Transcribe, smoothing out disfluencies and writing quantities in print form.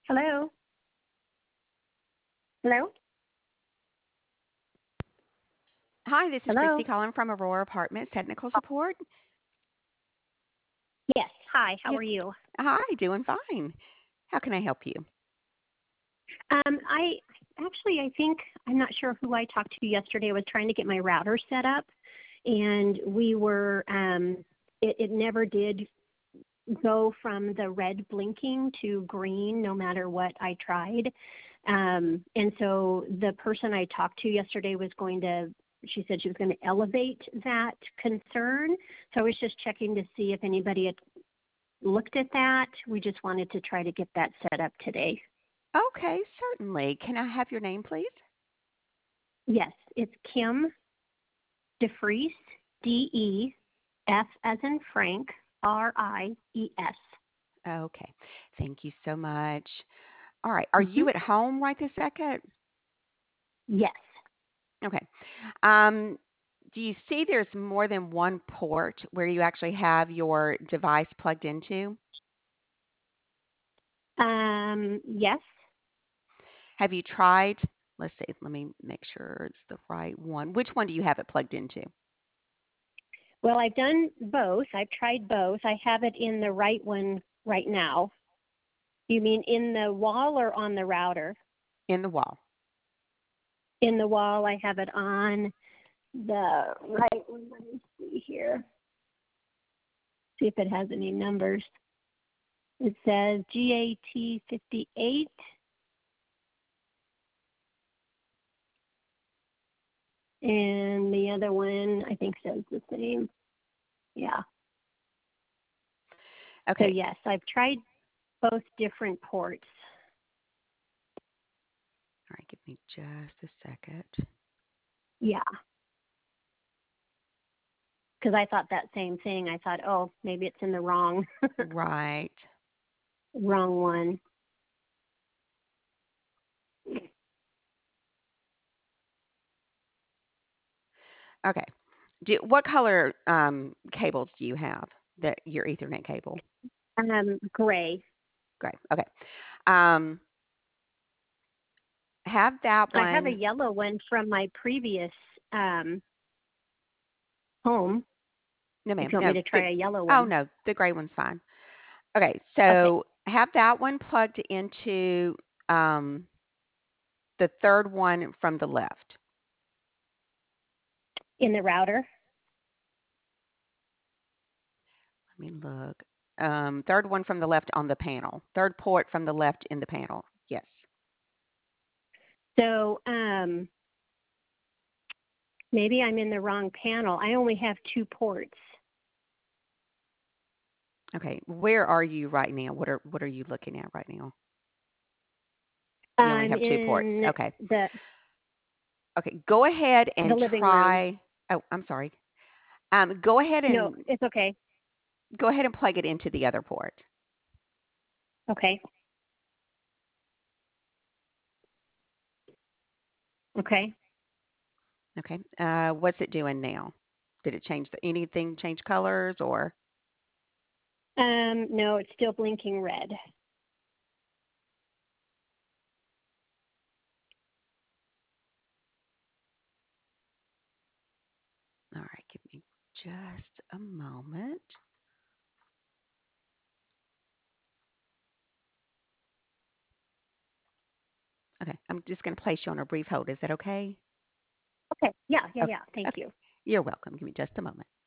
Hello? Hello? Hi, this is Christy Hello? calling from Aurora Apartments Technical Support. Yes. Hi, how Yes. are you? Hi, doing fine. How can I help you? I actually, I think, I'm not sure who I talked to yesterday. I was trying to get my router set up, and it never did go from the red blinking to green no matter what I tried. And so the person I talked to yesterday she said she was going to elevate that concern. So I was just checking to see if anybody had looked at that. We just wanted to try to get that set up today. Okay, certainly. Can I have your name, please? Yes, it's Kim DeFries, DEF as in Frank, RIES. Okay, thank you so much. All right, are Mm-hmm. you at home right this second? Yes. Okay. Um, do you see there's more than one port where you actually have your device plugged into? Yes. Have you tried? Let's see, let me make sure it's the right one. Which one do you have it plugged into? Well, I've done both. I've tried both. I have it in the right one right now. You mean in the wall or on the router? In the wall. In the wall, I have it on the right one. Let me see here. See if it has any numbers. It says GAT 58. And the other one, I think, says the same. Yeah. So, Okay. yes, I've tried both different ports. All right, give me just a second. Yeah. Because I thought that same thing. I thought, oh, maybe it's in the wrong Right. wrong one. Okay. What color cables do you have? Your Ethernet cable? Gray. Great. Okay. Um, have that I have a one. yellow one from my previous um, home. No, If ma'am. you want me No. to try a yellow Oh one. no, the gray one's fine. Okay. Okay. So have that one plugged into um, the third one from the left. In the router. Let me look. Third one from the left on the panel. Third port from the left in the panel. Yes. So maybe I'm in the wrong panel. I only have two ports. Okay. Where are you right now? What are you looking at right now? You only I'm have two ports. in Okay. the Okay. Go ahead the and living room. try. Oh, I'm sorry. Go ahead No, and it's okay. plug it into the other port. Okay. Okay. Okay. What's it doing now? Did it change anything? Change colors or? No, it's still blinking red. All right. Give me just a moment. Okay. I'm just going to place you on a brief hold. Is that okay? Okay. Yeah, yeah, Okay. yeah. Thank Okay. you. You're welcome. Give me just a moment.